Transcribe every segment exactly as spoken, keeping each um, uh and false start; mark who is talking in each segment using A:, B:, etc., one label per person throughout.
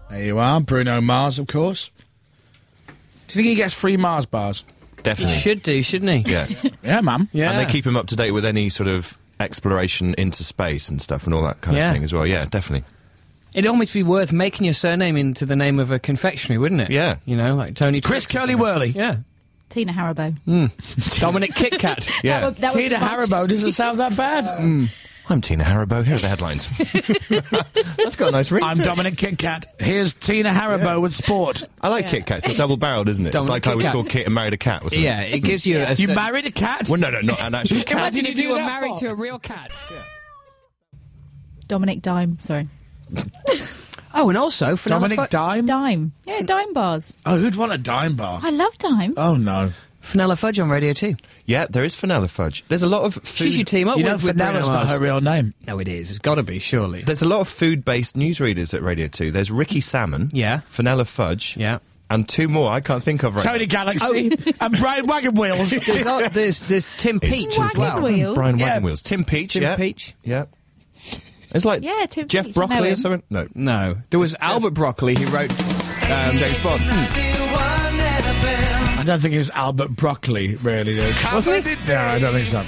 A: There you are, Bruno Mars, of course. Do you think he gets free Mars bars?
B: Definitely.
C: He should do, shouldn't he?
B: Yeah.
A: Yeah, man.
C: Yeah.
B: And they keep him up to date with any sort of exploration into space and stuff and all that kind
C: Yeah.
B: of thing as well. Yeah, definitely.
C: It'd almost be worth making your surname into the name of a confectionery, wouldn't it?
B: Yeah.
C: You know, like Tony...
A: Chris
C: Twix or
A: Curly
C: something.
A: Whirly.
C: Yeah.
D: Tina Haribo.
C: Dominic Kit Kat.
B: Yeah.
D: That would, that would
A: Tina
D: be much-
A: Haribo doesn't sound that bad.
B: I'm Tina Haribo. Here are the headlines. That's got a nice ring
A: I'm
B: to it.
A: Dominic Kit Kat. Here's Tina Haribo with sport.
B: I like Kit Kat. It's double-barreled, isn't it?
C: Dominic
B: it's like I
C: Kit
B: was
C: Kat.
B: called Kit and married a cat or something.
C: Yeah, it gives you a...
A: You
C: certain-
A: married a cat?
B: Well, no, no, not an actual cat.
C: Imagine
A: did
C: if
A: you
C: you
A: do
C: were
A: that
C: married
A: for?
C: to a real cat.
D: Dominic Dime, sorry.
C: Oh, and also... Vanilla
A: Dominic
C: Fu-
A: Dime?
D: Dime. Yeah, Dime bars.
A: Oh, who'd want a dime bar?
D: I love Dime.
A: Oh, no.
C: Vanilla Fudge on Radio two.
B: Yeah, there is Vanilla Fudge. There's a lot of
C: She should
B: food...
C: team up
A: You know,
C: with, with Bruno
A: Fanella's not
C: Mars.
A: her real name.
C: No, it is. It's got to be, surely.
B: There's a lot of food-based newsreaders at Radio two. There's Ricky Salmon.
C: Yeah.
B: Vanilla Fudge.
C: Yeah.
B: And two more I can't think of right
A: Tony Galaxy and Brian Wagon Wheels.
C: There's, oh, there's, there's Tim Peach as
D: Wagon
C: well.
D: Wheel.
B: now. Brian
A: Yeah.
B: Wagon Wheels. Tim Peach,
C: Tim
B: yeah.
C: Peach.
B: Yeah. It's like
D: Yeah, Tim
B: Jeff
D: Peach, I know
B: Broccoli or
D: him.
B: something? No.
C: No. There was Albert Broccoli who wrote... Um,
B: James Bond.
A: I don't think it was Albert Broccoli, really. Though.
C: Wasn't he?
A: No, I don't think so.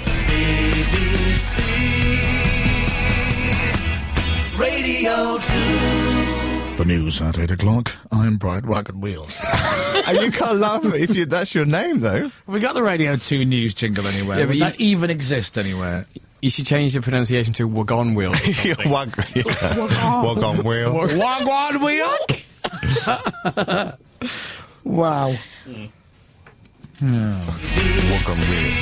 E: Radio two.
A: The news at eight o'clock. I'm Brian Wagon Wheels.
B: And you can't laugh if you, that's your name, though.
A: We got the Radio two news jingle anywhere.
C: Yeah, but
A: Does
C: you-
A: that even exist anywhere?
C: You should change the pronunciation to Wagon Wheel.
B: Wag, yeah. Wag on wheel.
A: Wagwan Wheel? Wow.
B: Wag on wheel.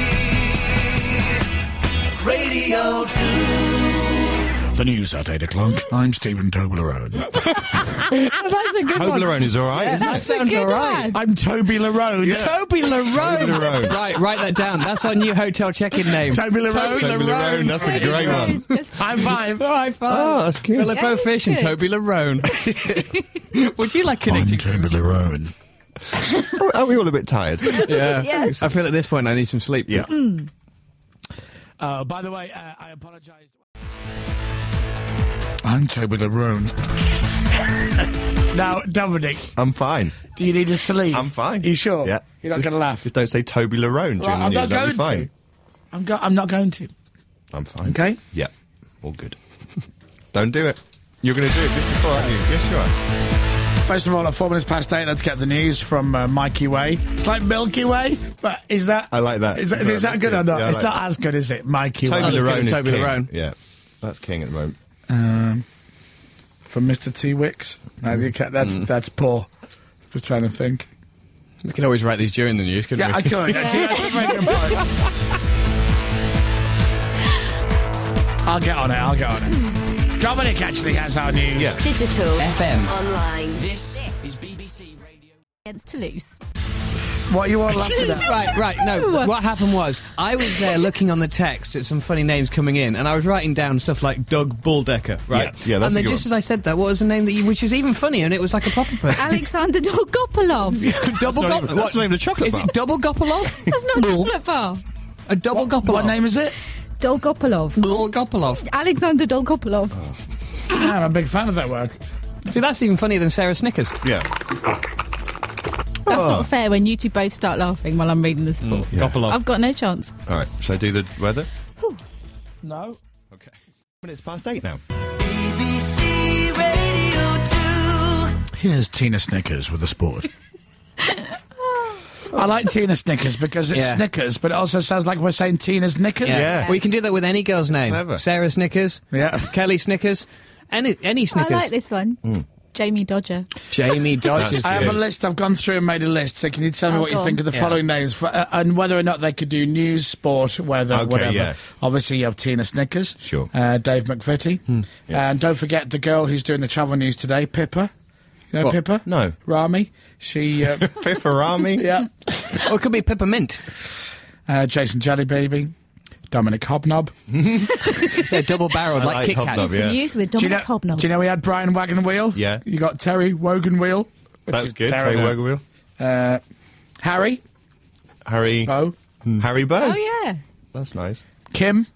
E: Radio two.
A: The news at eight o'clock. I'm Stephen Toblerone.
D: That's a good one.
B: Toblerone is all right, isn't
C: that
B: it?
C: sounds
D: good
C: all right.
D: one.
A: I'm Toby Larone.
C: Toby Larone.
B: Larone.
C: Right, write that down. That's our new hotel check-in name.
A: Toby Larone.
C: Toby
B: Toby Larone, that's a great one.
D: That's
A: High five.
C: High five.
B: Oh, that's good.
C: Philip
D: Yeah,
C: O'Fish and
D: good.
C: Toby Larone. Would you like
A: I'm
C: connecting?
A: Toby Larone.
B: Are we all a bit tired?
C: Yeah.
D: Yes.
C: I feel at this point I need some sleep.
B: Yeah.
A: Uh, by the way, uh, I apologise. I'm Toby Larone. Now, Dominic,
B: I'm fine.
A: do you need us to leave?
B: I'm fine.
A: You sure?
B: Yeah.
A: You're not
B: Just-
A: going to laugh?
B: Just don't say Toby Larone during
A: Right,
B: the
A: I'm
B: news.
A: not
B: That'll
A: going
B: be fine.
A: to. I'm, go- I'm not going to.
B: I'm fine.
A: Okay?
B: Yeah. All good. Don't do it. You're going to do it just before, aren't you? Yes, you are.
A: First of all, at four minutes past eight, let's get the news from uh, Mikey Way. It's like Milky Way, but is that...
B: I like that.
A: Is that,
B: Yeah,
A: is that
B: that's
A: good,
B: good.
A: or not?
B: Yeah, I
A: it's
B: like
A: not
B: that.
A: as good, is it? Mikey
B: Toby
A: Way.
C: as good
B: Larone
C: as
B: is
C: Toby
B: king.
C: Larone.
B: Yeah. That's king at the moment.
A: Um, from Mister T. Wicks. No, you can't, that's,
B: Mm.
A: that's poor. Just trying to think.
C: We can always write these during the news, couldn't
A: Yeah, I
C: we?
A: could. Actually, that's a very good point. I'll get on it, I'll get on it. Dominic actually has our news.
B: Yeah.
F: Digital.
C: F M.
F: Online.
C: This is B B C Radio.
D: Against Toulouse.
A: What are you all laughing at?
C: Right, right, no. What happened was, I was there looking on the text at some funny names coming in, and I was writing down stuff like Doug Bulldecker, right?
B: Yeah, yeah, that's
C: and
B: a
C: then
B: good
C: just
B: one.
C: as I said that, what was the name that you, which was even funnier, and it was like a proper person.
D: Alexander Dolgopolov.
C: Double
B: That's not
C: Gop-
B: even- that's not even a chocolate
C: Is
B: bar.
C: it Double Gopolov?
D: That's not a chocolate bar.
C: A Double Gopolov.
A: What name is it?
D: Dolgopolov.
C: Double Gopolov.
D: Alexander Dolgopolov.
A: Yeah, I'm a big fan of that work.
C: See, that's even funnier than Sarah Snickers.
B: Yeah.
D: That's
B: Oh.
D: not fair when you two both start laughing while I'm reading the sport.
C: Gopolov.
D: I've got no chance.
B: All right. Shall I do the weather?
A: No.
B: Okay. Minutes past eight now.
E: B B C Radio two.
A: Here's Tina Snickers with the sport. I like Tina Snickers because it's
C: Yeah.
A: Snickers, but it also sounds like we're saying Tina's Knickers.
B: Yeah.
C: Well, you can do that with any girl's name.
B: Clever.
C: Sarah Snickers.
A: Yeah.
C: Kelly Snickers. Any any Snickers.
D: I like this one. Jamie Dodger.
C: Jamie Dodgers.
B: That's
A: I have a
B: Yes.
A: list. I've gone through and made a list. So can you tell me
D: Oh,
A: what you
D: go
A: think
D: on.
A: of the
C: Yeah.
A: following names for, uh, and whether or not they could do news, sport, weather,
B: Okay,
A: whatever?
B: yeah.
A: Obviously, you have Tina Snickers,
B: Sure.
A: uh, Dave McVitie, and don't forget the girl who's doing the travel news today, Pippa. You know
C: What?
A: Pippa?
B: No.
A: Rami. She. Uh,
B: Fifarami?
A: yeah.
C: Or it could be Peppermint.
A: Uh, Jason Jellybaby, Dominic Hobnob.
C: They're double-barreled,
B: I
C: like,
B: like
C: Kit Kat.
B: Hobnob, yeah.
D: News with
A: Do you, know,
D: Dominic Hobnob.
A: do you know we had Brian Wagon Wheel?
B: Yeah.
A: You got Terry Wogan Wheel. which
B: That's
A: is
B: good. Terry
A: terrible.
B: Wogan Wheel.
A: Uh, Harry.
B: Harry.
A: Bo.
B: Harry Bow.
D: Oh, yeah.
B: That's nice.
A: Kim.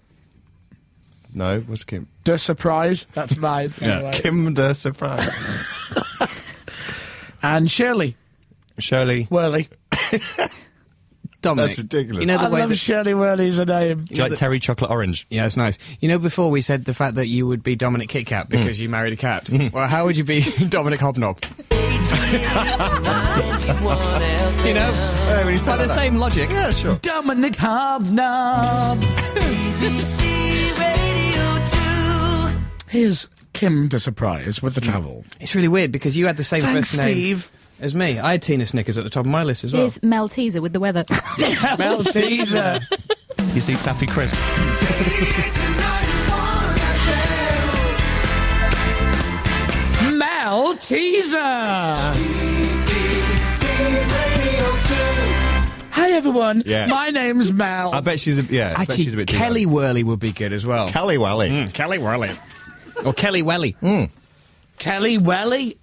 B: No, what's Kim?
A: De Surprise. That's mine.
B: Yeah.
A: Anyway.
B: Kim de Surprise.
A: And Shirley
B: Shirley.
A: Whirly.
C: Dominic.
B: That's ridiculous.
C: You know the
A: I
C: way
A: love
C: that,
A: Shirley Whirly as a name.
B: Do you like Terry Chocolate Orange?
C: yeah, it's nice. You know, before we said the fact that you would be Dominic Kit Kat because you married a cat. Well, how would you be Dominic Hobnob? You know,
B: Yeah, when you say
C: by the
B: like that.
C: same logic.
B: Yeah, sure.
A: Dominic Hobnob.
E: B B C Radio two.
A: Here's Kim to surprise with the travel.
C: It's really weird because you had the same
A: Thanks,
C: first name
A: Steve.
C: as me. I had Tina Snickers at the top of my list as well.
D: Here's Mel Teaser with the weather.
A: Mel Caesar.
B: You see Taffy Crisp.
A: Mel Teaser. Hey everyone,
B: Yeah.
A: my name's Mel.
B: I bet she's a, yeah, I bet she's a
C: Actually,
B: bit too
C: Kelly
B: young.
C: Whirly would be good as well.
B: Kelly Wally.
C: Mm, Kelly Whirly. Or Kelly Welly.
A: Kelly Welly.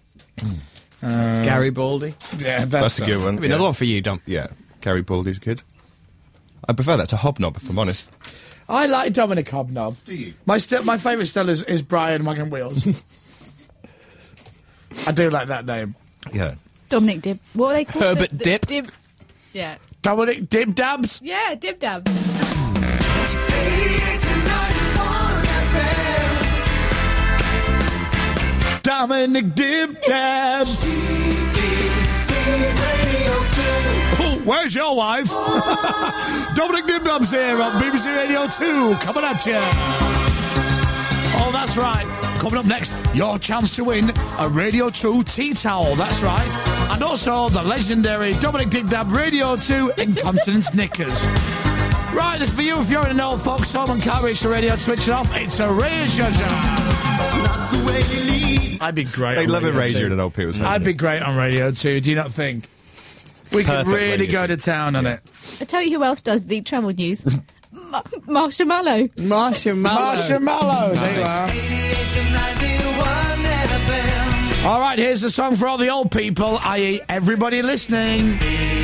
C: Gary Baldy.
A: Yeah,
B: That's a good one.
C: Maybe
B: yeah.
C: another one for you, Dom.
B: Yeah, Gary Baldy's good. I prefer that to Hobnob, if I'm honest.
A: I like Dominic Hobnob.
B: Do you?
A: My st- my favourite still is, is Brian Wagon Wheels. I do like that name.
B: Yeah.
D: Dominic Dib. What are they called?
C: Herbert
D: The- the-
C: Dip.
D: Dib. Yeah.
A: Dominic Dib Dabs.
D: Yeah, Dib Dab.
A: Dominic Dib Dabs. Oh, where's your wife? Dominic Dib Dabs here on B B C Radio two. Coming at you. Oh, that's right. Coming up next, your chance to win a Radio two tea towel. That's right. And also the legendary Dominic Dib Dab Radio two Incontinence Knickers. Right, this is for you if you're in an old folks home and can't reach the radio, switch it off. It's a Ray Zhuzha. I'd be great.
B: They
A: on
B: love a
A: Radio
B: radio
A: two.
B: in an old people's home.
A: I'd be great on Radio two, do you not think? We could
B: Perfect
A: really
B: Radio
A: go
B: two.
A: to town on it.
D: I tell you who else does the travel news. Ma- Marshmallow.
C: Marshmallow.
A: Marshmallow, there you are. All right, here's the song for all the old people, that is everybody listening.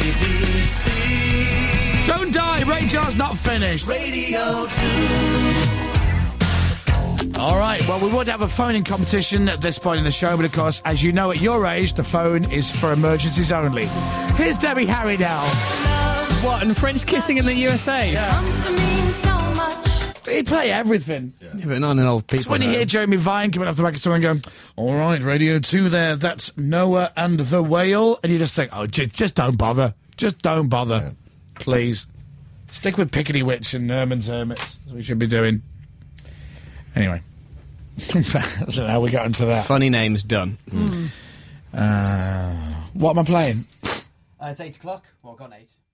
A: Don't die, Ray Jar's not finished.
E: Radio two.
A: All right, well, we would have a phoning competition at this point in the show, but of course, as you know, at your age, the phone is for emergencies only. Here's Debbie Harry now.
C: What, and French kissing in the U S A? Yeah,
E: Comes to mean so much.
A: They play everything.
C: but not in old people.
A: It's when you
C: no.
A: hear Jeremy Vine coming off the back of someone going, all right, Radio two there, that's Noah and the Whale. And you just think, oh, just, just don't bother. Just don't bother. Please. Stick with Piccadilly Witch and Herman's Hermits. That's what we should be doing. Anyway. I don't know how we got into that.
C: Funny names done.
A: Uh, what am I playing?
F: Uh, it's eight o'clock. Well, gone eight.